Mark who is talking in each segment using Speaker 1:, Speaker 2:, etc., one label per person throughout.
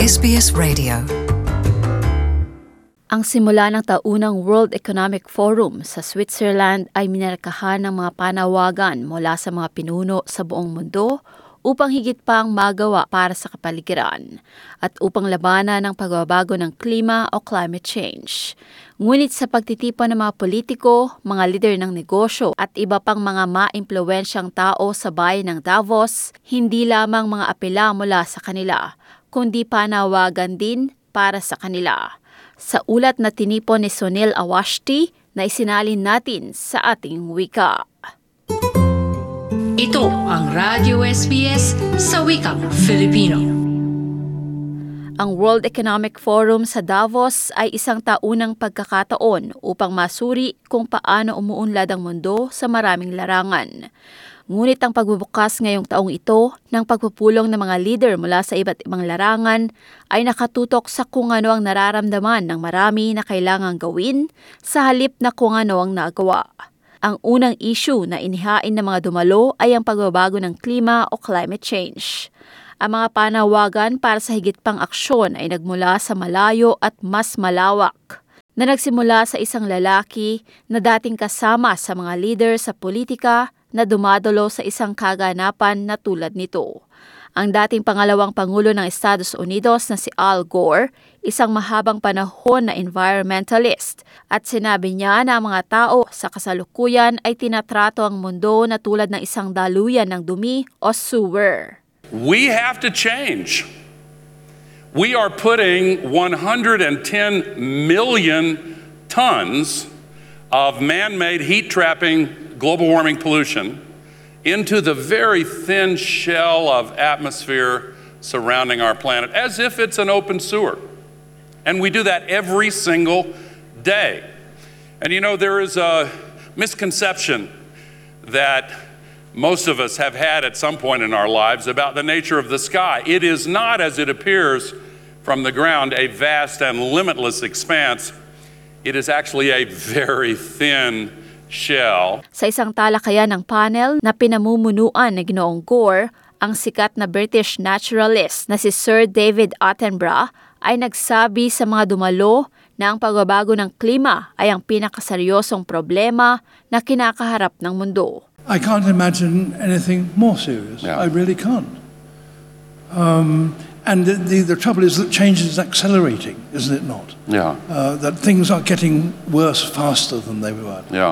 Speaker 1: SBS Radio.
Speaker 2: Ang simula ng taunang World Economic Forum sa Switzerland ay minarkahan ng mga panawagan mula sa mga pinuno sa buong mundo upang higit pang magawa para sa kapaligiran at upang labanan ng pagbabago ng klima o climate change. Ngunit sa pagtitipon ng mga politiko, mga lider ng negosyo at iba pang mga maimpluwensyang tao sa bayan ng Davos, hindi lamang mga apela mula sa kanila, kundi panawagan din para sa kanila. Sa ulat na tinipon ni Sunil Awashti na isinalin natin sa ating wika.
Speaker 3: Ito ang Radio SBS sa wikang Filipino.
Speaker 2: Ang World Economic Forum sa Davos ay isang taunang pagkakataon upang masuri kung paano umuunlad ang mundo sa maraming larangan. Ngunit ang pagbubukas ngayong taong ito ng pagpupulong ng mga leader mula sa iba't ibang larangan ay nakatutok sa kung ano ang nararamdaman ng marami na kailangang gawin sa halip na kung ano ang nagawa. Ang unang issue na inihain ng mga dumalo ay ang pagbabago ng klima o climate change. Ang mga panawagan para sa higit pang aksyon ay nagmula sa malayo at mas malawak, na nagsimula sa isang lalaki na dating kasama sa mga leader sa politika na dumadalo sa isang kaganapan na tulad nito. Ang dating pangalawang Pangulo ng Estados Unidos na si Al Gore, isang mahabang panahon na environmentalist, at sinabi niya na ang mga tao sa kasalukuyan ay tinatrato ang mundo na tulad ng isang daluyan ng dumi o sewer.
Speaker 4: We have to change. We are putting 110 million tons of man-made heat-trapping global warming pollution into the very thin shell of atmosphere surrounding our planet, as if it's an open sewer. And we do that every single day. And you know, there is a misconception that most of us have had at some point in our lives about the nature of the sky. It is not, as it appears from the ground, a vast and limitless expanse. It is actually a very thin shell.
Speaker 2: Sa isang talakayan ng panel na pinamumunuan ni Ginoong Gore, ang sikat na British naturalist na si Sir David Attenborough ay nagsabi sa mga dumalo na ang pagbabago ng klima ay ang pinakaseryosong problema na kinakaharap ng mundo.
Speaker 5: I can't imagine anything more serious.
Speaker 4: Yeah.
Speaker 5: I really can't. And the trouble is that change is accelerating, isn't it not?
Speaker 4: Yeah.
Speaker 5: That things are getting worse faster than they were.
Speaker 4: Yeah.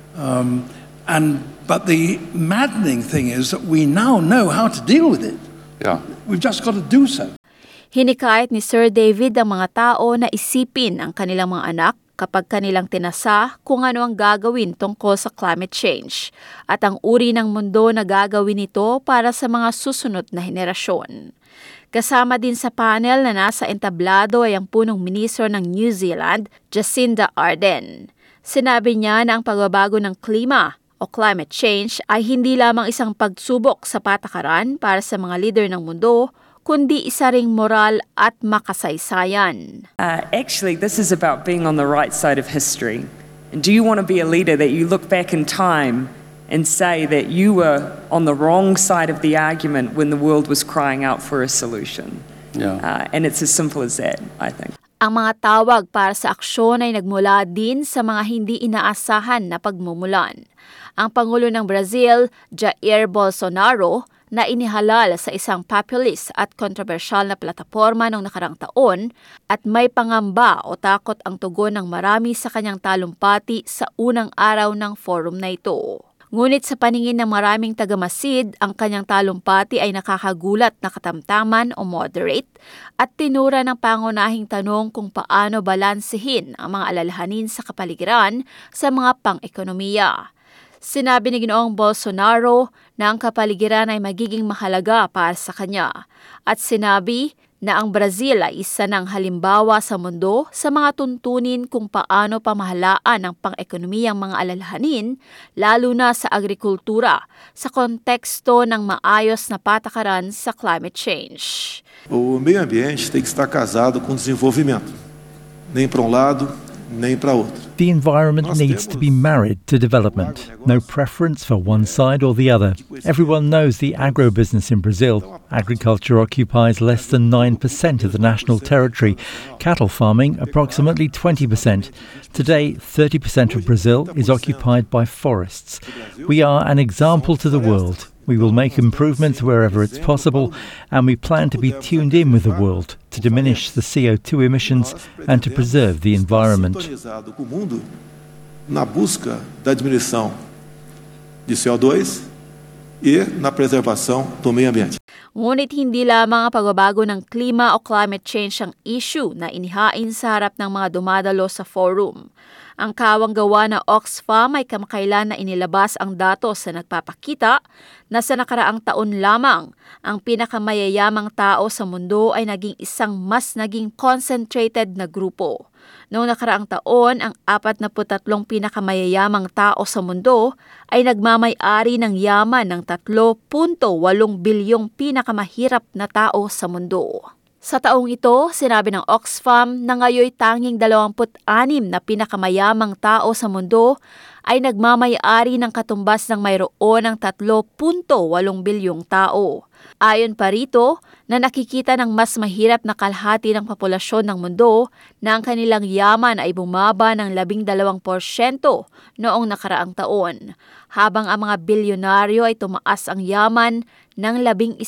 Speaker 5: But the maddening thing is that we now know how to deal with it.
Speaker 4: Yeah.
Speaker 5: We've just got to do so.
Speaker 2: Hinikayat ni Sir David ang mga tao na isipin ang kanilang mga anak kapag kanilang tinasa kung ano ang gagawin tungkol sa climate change at ang uri ng mundo na gagawin ito para sa mga susunod na henerasyon. Kasama din sa panel na nasa entablado ay ang punong ministro ng New Zealand, Jacinda Ardern. Sinabi niya na ang pagbabago ng klima o climate change ay hindi lamang isang pagsubok sa patakaran para sa mga leader ng mundo, kundi isa ring moral at makasaysayan.
Speaker 6: Actually, this is about being on the right side of history. And do you want to be a leader that you look back in time and say that you were on the wrong side of the argument when the world was crying out for a solution?
Speaker 4: Yeah.
Speaker 6: And it's as simple as that, I think.
Speaker 2: Ang mga tawag para sa aksyon ay nagmula din sa mga hindi inaasahan na pagmumulan. Ang Pangulo ng Brazil, Jair Bolsonaro, na inihalal sa isang populist at kontrobersyal na plataporma noong nakarang taon at may pangamba o takot ang tugon ng marami sa kanyang talumpati sa unang araw ng forum na ito. Ngunit sa paningin ng maraming tagamasid, ang kanyang talumpati ay nakakagulat na katamtaman o moderate at tinura ng pangunahing tanong kung paano balansehin ang mga alalahanin sa kapaligiran sa mga pang-ekonomiya. Sinabi ni Ginoong Bolsonaro na ang kapaligiran ay magiging mahalaga para sa kanya at sinabi na ang Brazil ay isa ng halimbawa sa mundo sa mga tuntunin kung paano pamahalaan ang pang-ekonomiyang mga alalahanin, lalo na sa agrikultura, sa konteksto ng maayos na patakaran sa climate change.
Speaker 7: O meio ambiente tem que estar casado com o desenvolvimento. Nem para um lado,
Speaker 1: nem para outra.
Speaker 7: The environment needs to be married to development. No preference for one side or the other. Everyone knows the agribusiness in Brazil. Agriculture occupies less than 9% of the national territory. Cattle farming approximately 20%. Today, 30% of Brazil is occupied by forests. We are an example to the world. We will make improvements wherever it's possible, and we plan to be tuned in with the world to diminish the CO2 emissions and to preserve the environment.
Speaker 1: Sintonizado com o mundo na busca da diminuição de CO2 e na preservação do meio ambiente.
Speaker 2: Ngunit hindi lamang ang pagbabago ng klima o climate change ang issue na inihain sa harap ng mga dumadalo sa forum. Ang kawang gawa na Oxfam ay kamakailan na inilabas ang datos na nagpapakita na sa nakaraang taon lamang, ang pinakamayayamang tao sa mundo ay naging concentrated na grupo. Noong nakaraang taon, ang 43 pinakamayayamang tao sa mundo ay nagmamay-ari ng yaman ng 3.8 bilyong pinakamahirap na tao sa mundo. Sa taong ito, sinabi ng Oxfam na ngayoy tanging 26 na pinakamayamang tao sa mundo ay nagmamay-ari ng katumbas ng mayroon ng 3.8 bilyong tao. Ayon pa rito, na nakikita ng mas mahirap na kalahati ng populasyon ng mundo na ang kanilang yaman ay bumaba ng 12% noong nakaraang taon, habang ang mga bilyonaryo ay tumaas ang yaman ng 11%.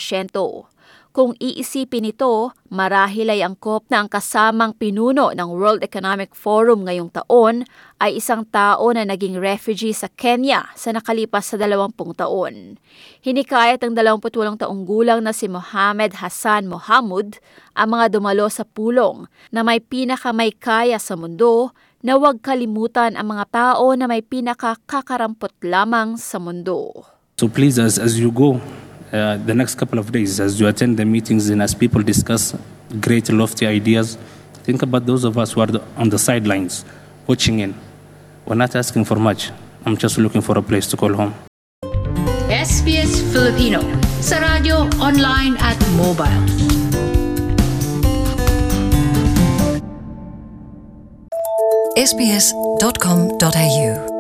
Speaker 2: Kung iisipin ito, marahil ay angkop na ang kasamang pinuno ng World Economic Forum ngayong taon ay isang tao na naging refugee sa Kenya sa nakalipas sa 20 taon. Hinikayat ng 28 taong gulang na si Mohamed Hassan Mohamud ang mga dumalo sa pulong na may pinakamaykaya sa mundo na huwag kalimutan ang mga tao na may pinakakarampot lamang sa mundo.
Speaker 8: So please, as you go, the next couple of days, as you attend the meetings and as people discuss great lofty ideas, think about those of us who are on the sidelines, watching in. We're not asking for much. I'm just looking for a place to call home.
Speaker 3: SBS Filipino, sa radyo, online at mobile.
Speaker 9: sbs.com.au